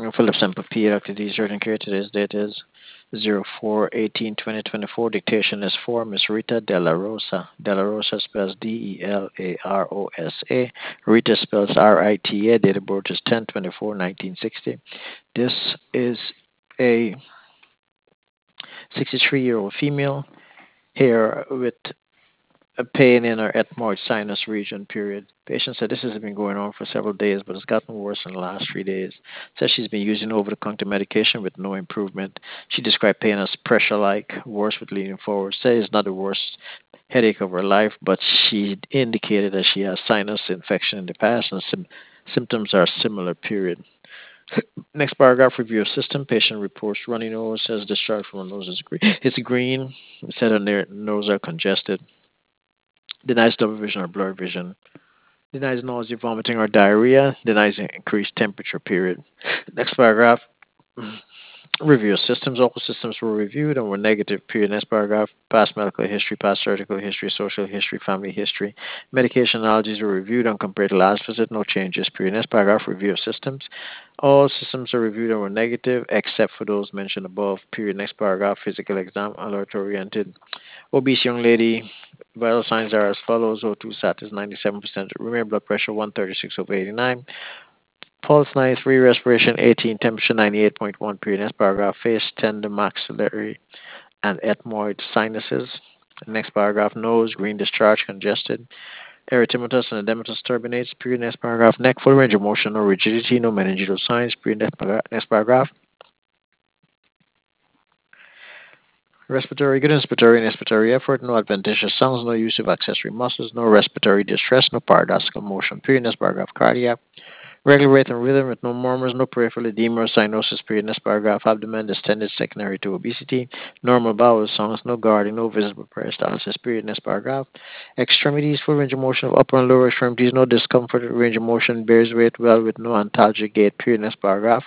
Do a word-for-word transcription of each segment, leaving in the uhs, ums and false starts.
Phillips and Papia, Doctor D, Urgent Care. Today's date is zero four eighteen twenty twenty-four. Dictation is for Miss Rita De La Rosa. De La Rosa spells D E L A R O S A. Rita spells R I T A. Date of birth is ten twenty-four nineteen sixty. This is a sixty-three year old female here with a pain in her ethmoid sinus region, period. Patient said this has been going on for several days, but it's gotten worse in the last three days. Says she's been using over-the-counter medication with no improvement. She described pain as pressure-like, worse with leaning forward. Says it's not the worst headache of her life, but she indicated that she has sinus infection in the past and sim- symptoms are similar, period. Next paragraph, review of system. Patient reports runny nose, says discharge from her nose is green. It's green. Said her ne- nose are congested. Denies double vision or blurred vision. Denies nausea, vomiting, or diarrhea. Denies increased temperature, period. Next paragraph. Review systems. All systems were reviewed and were negative, period. Next paragraph. Past medical history, past surgical history, social history, family history. Medication allergies were reviewed and compared to last visit. No changes, period. Next paragraph. Review of systems. All systems are reviewed and were negative except for those mentioned above, period. Next paragraph. Physical exam. Alert oriented. Obese young lady. Vital signs are as follows: O two sat is ninety-seven percent. Remaining blood pressure one thirty-six over eighty-nine. Pulse ninety-three, respiration eighteen, temperature ninety-eight point one. Period. Next paragraph: face tender maxillary and ethmoid sinuses. Next paragraph: nose green discharge congested. Erythematous and edematous turbinates. Period. Next paragraph: neck full range of motion, no rigidity, no meningeal signs. Period. Next paragraph. Next paragraph. Respiratory, good inspiratory and expiratory effort, no adventitious sounds, no use of accessory muscles, no respiratory distress, no paradoxical motion. Period. Next paragraph. Cardiac. Regular rate and rhythm with no murmurs, no peripheral edema or cyanosis. Period. Next paragraph. Abdomen distended secondary to obesity. Normal bowel sounds, no guarding, no visible peristalsis. Period. Next paragraph. Extremities, full range of motion of upper and lower extremities, no discomfort, range of motion, bears weight well with no antalgic gait. Period. Next paragraph.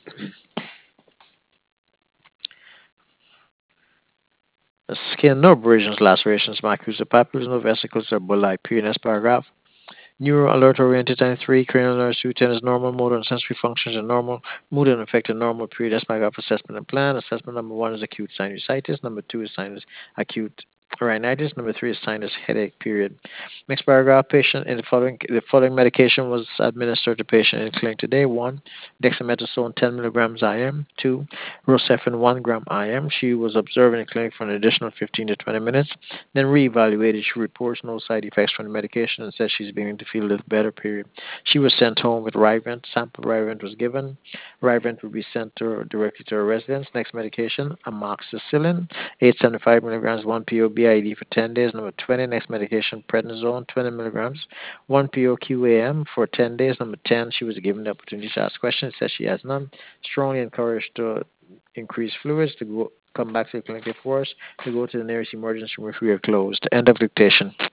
The skin, no abrasions, lacerations, macular papules, no vesicles or bullae. Period. Next paragraph. Neuro alert oriented time three, cranial nerve two ten is normal, motor and sensory functions are normal, mood and affected normal, period. That's paragraph assessment and plan. Assessment number one is acute sinusitis, number two is sinus acute rhinitis, number three is sinus headache, period. Next paragraph, patient in the following the following medication was administered to patient in clinic today. One, dexamethasone ten milligrams I M, two, Rocephin one gram I M. She was observed in the clinic for an additional fifteen to twenty minutes. Then reevaluated. She reports no side effects from the medication and says she's beginning to feel a little better, period. She was sent home with Rivent. Sample Rivent was given. Rivent will be sent to her, directly to her residence. Next medication, amoxicillin, eight hundred seventy-five milligrams, one P O B I D for ten days. Number twenty, next medication, prednisone, twenty milligrams, one P O Q A M for ten days. Number ten, she was given the opportunity to ask questions. Says she has none. Strongly encouraged to increase fluids to go come back to the clinic for us to go to the nearest emergency room if we are closed. End of dictation.